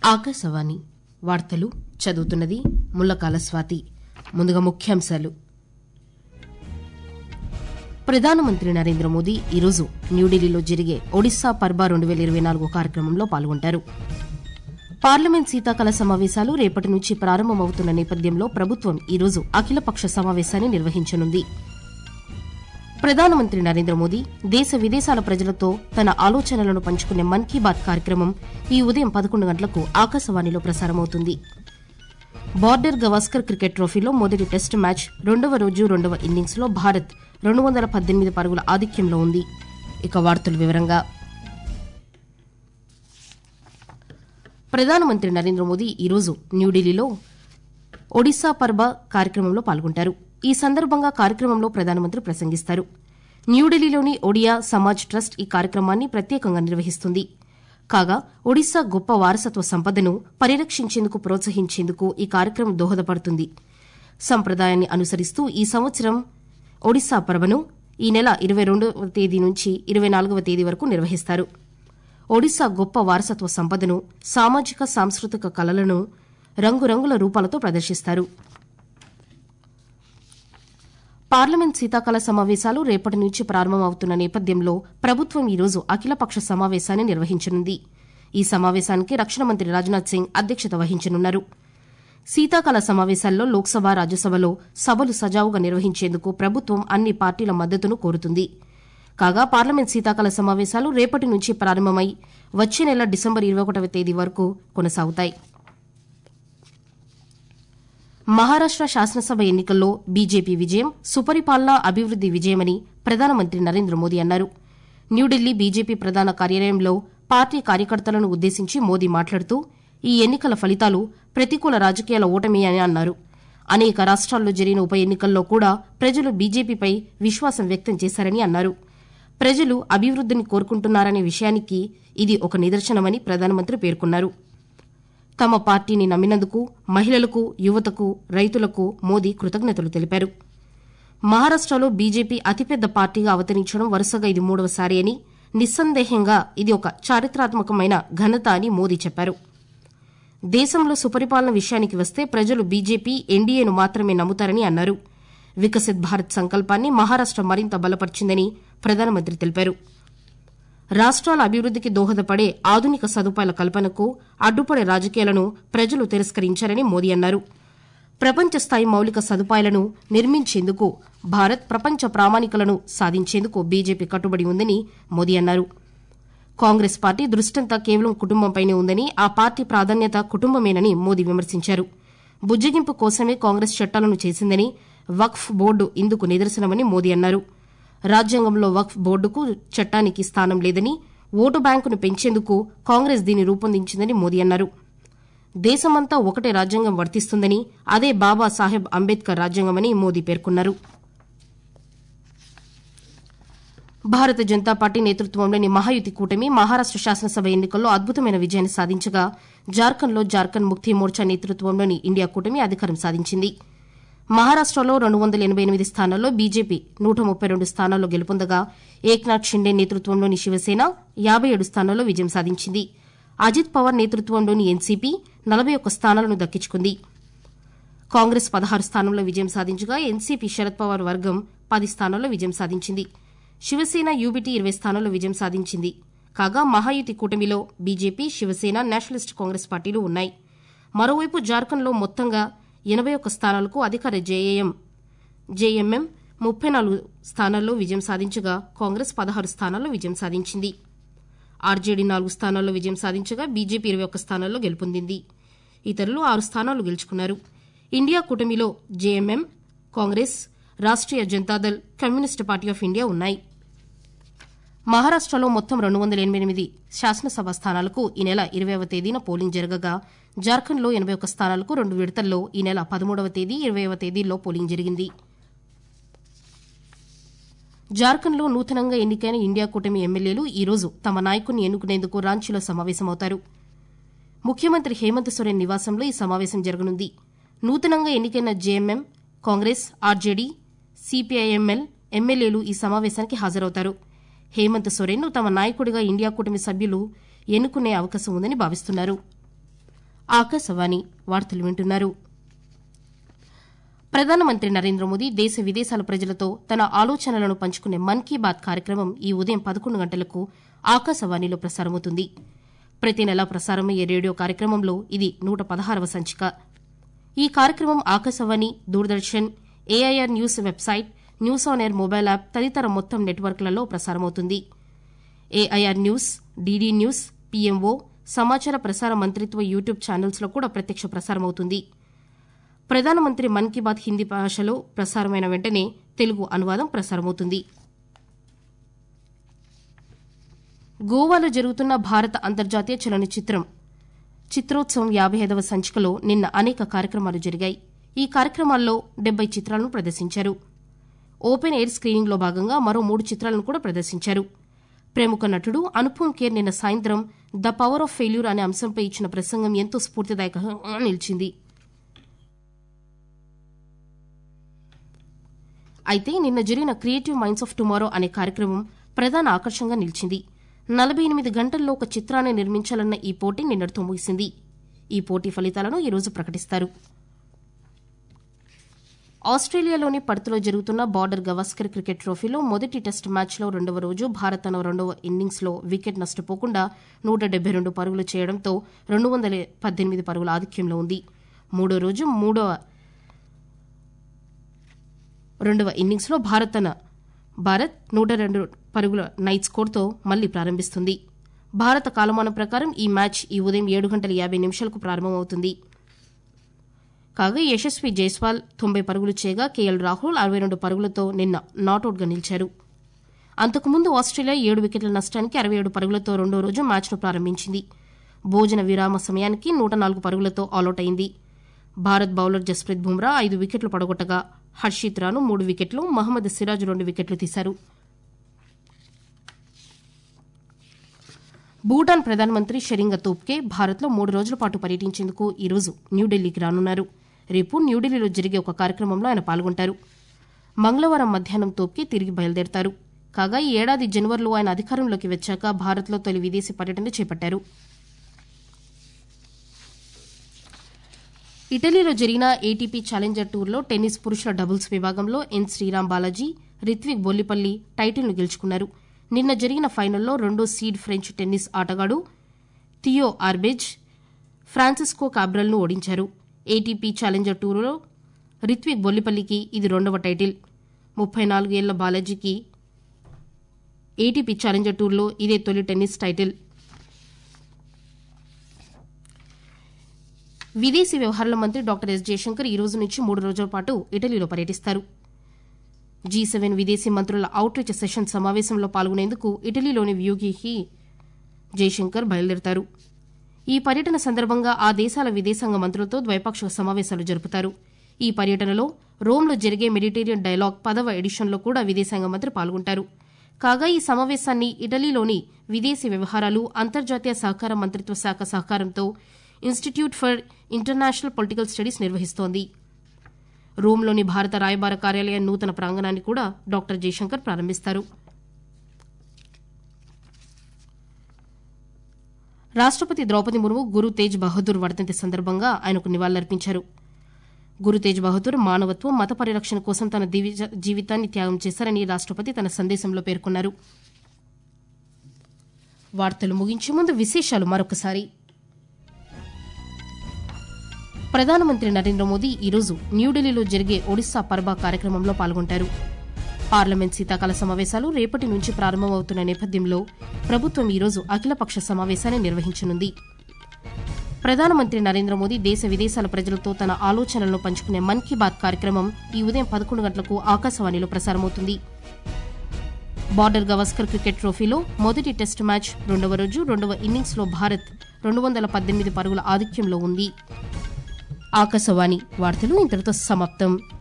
ఆకాశవాణి వార్తలు చదువుతున్నది ముల్లకాల స్వాతి. ముందుగా ముఖ్యాంశాలు. ప్రధానమంత్రి నరేంద్ర మోదీ ఈరోజు న్యూఢిల్లీలో జరిగే ఒడిశా పర్బా 2024 కార్యక్రమంలో పాల్గొంటారు. పార్లమెంట్ శీతాకాల సమావేశాలు రేపటి నుంచి ప్రారంభమవుతున్న నేపథ్యంలో ప్రభుత్వం ఈరోజు అఖిలపక్ష సమావేశాన్ని నిర్వహించనుంది. ప్రధానమంత్రి నరేంద్ర మోదీ దేశ విదేశాల ప్రజలతో తన ఆలోచనలను పంచుకునే మన్ కీ బాత్ కార్యక్రమం ఈ ఉదయం 11 గంటలకు ఆకాశవాణిలో ప్రసారమవుతుంది. బార్డర్ గవాస్కర్ క్రికెట్ ట్రోఫీలో మొదటి టెస్టు మ్యాచ్ రెండవ రోజు రెండవ ఇన్నింగ్స్లో భారత్ 218 పరుగుల ఆధిక్యంలో ఉంది. ఇక వార్తల వివరంగా ప్రధానమంత్రి నరేంద్ర మోదీ ఈరోజు న్యూఢిల్లీలో ఒడిశా పర్బా కార్యక్రమంలో పాల్గొంటారు. ఈ సందర్భంగా కార్యక్రమంలో ప్రధానమంత్రి ప్రసంగిస్తారు. న్యూఢిల్లీలోని ఒడియా సమాజ్ ట్రస్ట్ ఈ కార్యక్రమాన్ని ప్రత్యేకంగా నిర్వహిస్తుంది. కాగా ఒడిశా గొప్ప వారసత్వ సంపదను పరిరక్షించేందుకు ప్రోత్సహించేందుకు ఈ కార్యక్రమం దోహదపడుతుంది. సంప్రదాయాన్ని అనుసరిస్తూ ఈ సంవత్సరం ఒడిశా పర్బను ఈ నెల 22వ తేదీ నుంచి 24వ తేదీ వరకు నిర్వహిస్తారు. ఒడిశా గొప్ప వారసత్వ సంపదను, సామాజిక సాంస్కృతిక కళలను రంగురంగుల రూపాలతో ప్రదర్శిస్తారు. పార్లమెంట్ శీతాకాల సమావేశాలు రేపటి నుంచి ప్రారంభమవుతున్న నేపథ్యంలో ప్రభుత్వం ఈరోజు అఖిలపక్ష సమావేశాన్ని నిర్వహించనుంది. ఈ సమావేశానికి రక్షణ మంత్రి రాజ్నాథ్ సింగ్ అధ్యక్షత వహించనున్నారు. శీతాకాల సమావేశాల్లో లోక్సభ, రాజ్యసభలో సభలు సజావుగా నిర్వహించేందుకు ప్రభుత్వం అన్ని పార్టీల మద్దతును కోరుతుంది. కాగా పార్లమెంట్ శీతాకాల సమావేశాలు రేపటి నుంచి ప్రారంభమై వచ్చే నెల డిసెంబర్ 21వ తేదీ వరకు కొనసాగుతాయి. మహారాష్ట శాసనసభ ఎన్నికల్లో బీజేపీ విజయం సుపరిపాలన, అభివృద్ది విజయమని ప్రధానమంత్రి నరేంద్ర మోదీ అన్నారు. న్యూఢిల్లీ బీజేపీ ప్రధాన కార్యాలయంలో పార్టీ కార్యకర్తలను ఉద్దేశించి మోదీ మాట్లాడుతూ ఈ ఎన్నికల ఫలితాలు ప్రతికూల రాజకీయాల ఓటమి అని అన్నారు. అనేక రాష్ట్రాల్లో జరిగిన ఉప ఎన్నికల్లో కూడా ప్రజలు బీజేపీపై విశ్వాసం వ్యక్తం చేశారని అన్నారు. ప్రజలు అభివృద్దిని కోరుకుంటున్నారనే విషయానికి ఇది ఒక నిదర్శనమని ప్రధానమంత్రి పేర్కొన్నారు. తమ పార్టీని నమ్మినందుకు మహిళలకు, యువతకు, రైతులకు మోదీ కృతజ్ఞతలు తెలిపారు. మహారాష్టలో బీజేపీ అతిపెద్ద పార్టీగా అవతరించడం వరుసగా ఇది 3వసారి అని, నిస్సందేహంగా ఇది ఒక చారిత్రాత్మకమైన ఘనత అని మోదీ చెప్పారు. దేశంలో సుపరిపాలన విషయానికి వస్తే ప్రజలు బీజేపీ, ఎన్డీఏను మాత్రమే నమ్ముతారని అన్నారు. వికసిత్ భారత్ సంకల్పాన్ని మహారాష్ట మరింత బలపరిచిందని ప్రధానమంత్రి తెలిపారు. రాష్ట్రాల అభివృద్దికి దోహదపడే ఆధునిక సదుపాయాల కల్పనకు అడ్డుపడే రాజకీయాలను ప్రజలు తిరస్కరించారని మోదీ అన్నారు. ప్రపంచ స్థాయి మౌలిక సదుపాయాలను నిర్మించేందుకు భారత్ ప్రపంచ ప్రామాణికలను సాధించేందుకు బీజేపీ కట్టుబడి ఉందని మోదీ అన్నారు. కాంగ్రెస్ పార్టీ దృష్టంతా కేవలం కుటుంబంపైనే ఉందని, ఆ పార్టీ ప్రాధాన్యత కుటుంబమేనని మోదీ విమర్శించారు. బుజ్జగింపు కోసమే కాంగ్రెస్ చట్టాలను చేసిందని, వక్ఫ్ బోర్డు ఇందుకు నిదర్శనమని మోదీ అన్నారు. రాజ్యాంగంలో వక్ఫ్ బోర్డుకు చట్టానికి స్థానం లేదని, ఓటు బ్యాంకును పెంచేందుకు కాంగ్రెస్ దీన్ని రూపొందించిందని మోదీ అన్నారు. దేశమంతా ఒకటే రాజ్యాంగం వర్తిస్తుందని, అదే బాబా సాహెబ్ అంబేద్కర్ రాజ్యాంగమని మోదీ పేర్కొన్నారు. భారత జనతా పార్టీ నేతృత్వంలోని మహాయుతి కూటమి మహారాష్ట శాసనసభ ఎన్నికల్లో అద్భుతమైన విజయాన్ని సాధించగా జార్ఖండ్లో జార్ఖండ్ ముక్తి మోర్చా నేతృత్వంలోని ఇండియా కూటమి అధికారం సాధించింది. మహారాష్టలో 288 స్థానాల్లో బీజేపీ 132 స్థానాల్లో గెలుపొందగా ఏక్నాథ్ షిండే నేతృత్వంలోని శివసేన 57 స్థానాల్లో విజయం సాధించింది. అజిత్ పవార్ నేతృత్వంలోని ఎన్సీపీ 41 స్థానాలను దక్కించుకుంది. కాంగ్రెస్ 16 స్థానాల్లో విజయం సాధించగా ఎన్సీపీ శరద్ పవార్ వర్గం 10 స్థానాల్లో విజయం సాధించింది. శివసేన, యూబీటీ 20 స్థానాల్లో విజయం సాధించింది. కాగా మహాయుతి కూటమిలో బీజేపీ, శివసేన, నేషనలిస్ట్ కాంగ్రెస్ పార్టీలు ఉన్నాయి. మరోవైపు జార్ఖండ్లో మొత్తంగా 81 స్థానాలకు అధికార జేఎంఎం 34 స్థానాల్లో విజయం సాధించగా కాంగ్రెస్ 16 స్థానాల్లో విజయం సాధించింది. ఆర్జేడీ 4 స్థానాల్లో విజయం సాధించగా బీజేపీ 21 స్థానాల్లో గెలుపొందింది. ఇతరులు 6 స్థానాలు గెలుచుకున్నారు. ఇండియా కూటమిలో JMM, Congress, Rashtriya Janata Dal, communist party of India ఉన్నాయి. మహారాష్టలో మొత్తం 288 శాసనసభ స్థానాలకు ఈ నెల 20వ తేదీన పోలింగ్ జరగగా జార్ఖండ్లో 81 స్థానాలకు 2 విడతల్లో ఈ నెల 13వ తేదీ, 20వ తేదీల్లో పోలింగ్ జరిగింది. జార్ఖండ్లో నూతనంగా ఎన్నికైన ఇండియా కూటమి ఎమ్మెల్యేలు ఈరోజు తమ నాయకుడిని ఎన్నుకునేందుకు రాంచీలో సమావేశమవుతారు. ముఖ్యమంత్రి హేమంత్ సోరెన్ నివాసంలో ఈ సమావేశం జరగనుంది. నూతనంగా ఎన్నికైన జేఎంఎం, కాంగ్రెస్, ఆర్జేడీ, సీపీఐఎంఎల్ ఎమ్మెల్యేలు ఈ సమావేశానికి హాజరవుతారు. హేమంత్ సోరెన్ను తమ నాయకుడిగా ఇండియా కూటమి సభ్యులు ఎన్నుకునే అవకాశం ఉందని భావిస్తున్నారు. ఆకాశవాణి వార్తలు వింటున్నారు. ప్రధానమంత్రి నరేంద్ర మోదీ దేశ విదేశాల ప్రజలతో తన ఆలోచనలను పంచుకునే మన్ కీ బాత్ కార్యక్రమం ఈ ఉదయం 11 గంటలకు ఆకాశవాణిలో ప్రసారమవుతుంది. ప్రతి నెలా ప్రసారమయ్యే రేడియో కార్యక్రమంలో ఇది 116వ సంచిక. ఈ కార్యక్రమం Akashvani, Doordarshan, AIR news website, news on air mobile app తదితర మొత్తం నెట్వర్క్లలో ప్రసారమవుతుంది. AIR news, DD news, PMO, సమాచార ప్రసార మంత్రిత్వ యూట్యూబ్ ఛానల్స్లో కూడా ప్రత్యక్ష ప్రసారమవుతుంది. ప్రధానమంత్రి మన్ కీ బాత్ హిందీ భాషలో ప్రసారమైన వెంటనే తెలుగు అనువాదం ప్రసారమవుతుంది. గోవాలో జరుగుతున్న భారత అంతర్జాతీయ చలనచిత్రం చిత్రోత్సవం 55వ సంచికలో నిన్న అనేక కార్యక్రమాలు జరిగాయి. ఈ కార్యక్రమాల్లో 70 చిత్రాలను ప్రదర్శించారు. ఓపెన్ ఎయిర్ స్క్రీనింగ్లో భాగంగా మరో 3 చిత్రాలను కూడా ప్రదర్శించారు. ప్రముఖ నటుడు అనుపమ్ ఖేర్ నిన్న సాయంత్రం ద పవర్ ఆఫ్ ఫెయిల్యూర్ అనే అంశంపై ఇచ్చిన ప్రసంగం ఎంతో స్ఫూర్తిదాయకంగా నిలిచింది. అయితే నిన్న జరిగిన క్రియేటివ్ మైండ్స్ ఆఫ్ టుమారో అనే కార్యక్రమం ప్రధాన ఆకర్షణగా నిలిచింది. 48 గంటల్లో ఒక చిత్రాన్ని నిర్మించాలన్న ఈ పోటీ నిన్నటితో ముగిసింది. ఈ పోటీ ఫలితాలను ఈరోజు ప్రకటిస్తారు. ఆస్ట్రేలియాలోని పర్త్లో జరుగుతున్న బార్డర్ గవాస్కర్ క్రికెట్ ట్రోఫీలో మొదటి టెస్ట్ మ్యాచ్లో రెండవ రోజు భారత్ తన రెండవ ఇన్నింగ్స్లో వికెట్ నష్టపోకుండా 172 పరుగులు చేయడంతో 218 పరుగుల ఆధిక్యంలో ఉంది. మూడో రోజు రెండవ ఇన్నింగ్స్లో భారత్ 102 పరుగుల నైట్ స్కోర్తో మళ్లీ ప్రారంభిస్తుంది. భారత కాలమానం ప్రకారం ఈ మ్యాచ్ ఈ ఉదయం 7:50 ప్రారంభమవుతుంది. కాగా యశస్వి జైస్వాల్ 90 పరుగులు చేయగా కేఎల్ రాహుల్ 62 పరుగులతో నిన్న నాటౌట్గా నిలిచారు. అంతకుముందు ఆస్ట్రేలియా 7 వికెట్ల నష్టానికి 67 పరుగులతో రెండో రోజు మ్యాచ్ను ప్రారంభించింది. భోజన విరామ సమయానికి 104 పరుగులతో ఆలౌట్ అయింది. భారత్ బౌలర్ జస్ప్రీత్ బుమ్రా 5 వికెట్లు పడగొట్టగా హర్షిత్ రాను 3 వికెట్లు, మహమ్మద్ సిరాజ్ 2 వికెట్లు తీశారు. భూటాన్ ప్రధానమంత్రి షెరింగ తోబ్గే భారత్లో 3 రోజుల పాటు పర్యటించేందుకు ఈరోజు న్యూఢిల్లీకి రానున్నారు. రేపు న్యూఢిల్లీలో జరిగే ఒక కార్యక్రమంలో ఆయన పాల్గొంటారు. మంగళవారం మధ్యాహ్నం తోబ్గే తిరిగి బయలుదేరతారు. కాగా ఈ ఏడాది జనవరిలో ఆయన అధికారంలోకి వచ్చాక భారత్లో తొలి విదేశీ పర్యటన చేపట్టారు. ఇటలీలో జరిగిన ఏటీపీ ఛాలెంజర్ టూర్లో టెన్నిస్ పురుషుల డబుల్స్ విభాగంలో ఎన్ శ్రీరామ్ బాలాజీ, రిత్విక్ బొల్లిపల్లి టైటిల్ను గెలుచుకున్నారు. నిన్న జరిగిన ఫైనల్లో రెండో సీడ్ ఫ్రెంచ్ టెన్నిస్ ఆటగాడు థియో ఆర్బెజ్ ఫ్రాన్సిస్కో కాబ్రల్ను ఓడించారు. ఏటీపీ ఛాలెంజర్ టూర్లో రిత్విక్ బొల్లిపల్లికి ఇది రెండవ టైటిల్. 34 ఏళ్ల బాలాజీకి ఏటీపీ ఛాలెంజర్ టూర్లో ఇదే తొలి టెన్నిస్ టైటిల్. విదేశీ వ్యవహారాల మంత్రి డాక్టర్ ఎస్ జయశంకర్ ఈ రోజు నుంచి 3 రోజుల పాటు ఇటలీలో పర్యటిస్తారు. G7 విదేశీ మంత్రుల అవుట్రీచ్ సెషన్ సమావేశంలో పాల్గొనేందుకు ఇటలీలోని వ్యూగికి జయశంకర్ బయలుదేరతారు. ఈ పర్యటన సందర్భంగా ఆ దేశాల విదేశాంగ మంత్రులతో ద్వైపాక్షిక సమావేశాలు జరుపుతారు. ఈ పర్యటనలో రోమ్లో జరిగే మెడిటేరియన్ డైలాగ్ 10వ ఎడిషన్లో కూడా విదేశాంగ మంత్రి పాల్గొంటారు. కాగా ఈ సమావేశాన్ని ఇటలీలోని విదేశీ వ్యవహారాలు, అంతర్జాతీయ సహకార మంత్రిత్వ శాఖ సహకారంతో institute for international political studies నిర్వహిస్తోంది. రోమ్లోని భారత రాయబార కార్యాలయం నూతన ప్రాంగణాన్ని కూడా డాక్టర్ జయశంకర్ ప్రారంభిస్తారు. రాష్టపతి ద్రౌపది ముర్ము గురు తేజ్ బహదూర్ వర్ధంతి సందర్భంగా ఆయనకు నివాళులర్పించారు. గురు తేజ్ బహదూర్ మానవత్వం, మత పరిరక్షణ కోసం తన జీవితాన్ని త్యాగం చేశారని రాష్టపతి తన సందేశంలో పేర్కొన్నారు. వార్తలు ముగించే ముందు విశేషాలు మరొకసారి. ప్రధానమంత్రి నరేంద్ర మోదీ ఈరోజు న్యూఢిల్లీలో జరిగే ఒడిశా పర్బా కార్యక్రమంలో పాల్గొంటారు. పార్లమెంట్ శీతాకాల సమావేశాలు రేపటి నుంచి ప్రారంభమవుతున్న నేపథ్యంలో ప్రభుత్వం ఈరోజు అఖిలపక్ష సమావేశాన్ని నిర్వహించనుంది. ప్రధానమంత్రి నరేంద్ర మోదీ దేశ విదేశాల ప్రజలతో తన ఆలోచనలను పంచుకునే మన్ కీ బాత్ కార్యక్రమం ఈ ఉదయం 11 గంటలకు ఆకాశవాణిలో ప్రసారమవుతుంది. బార్డర్ గవాస్కర్ క్రికెట్ ట్రోఫీలో మొదటి టెస్ట్ మ్యాచ్ రెండవ రోజు రెండవ ఇన్నింగ్స్లో భారత్ 218 పరుగుల ఆధిక్యంలో ఉంది. ఆకాశవాణి వార్తలు ఇంతటితో సమాప్తం.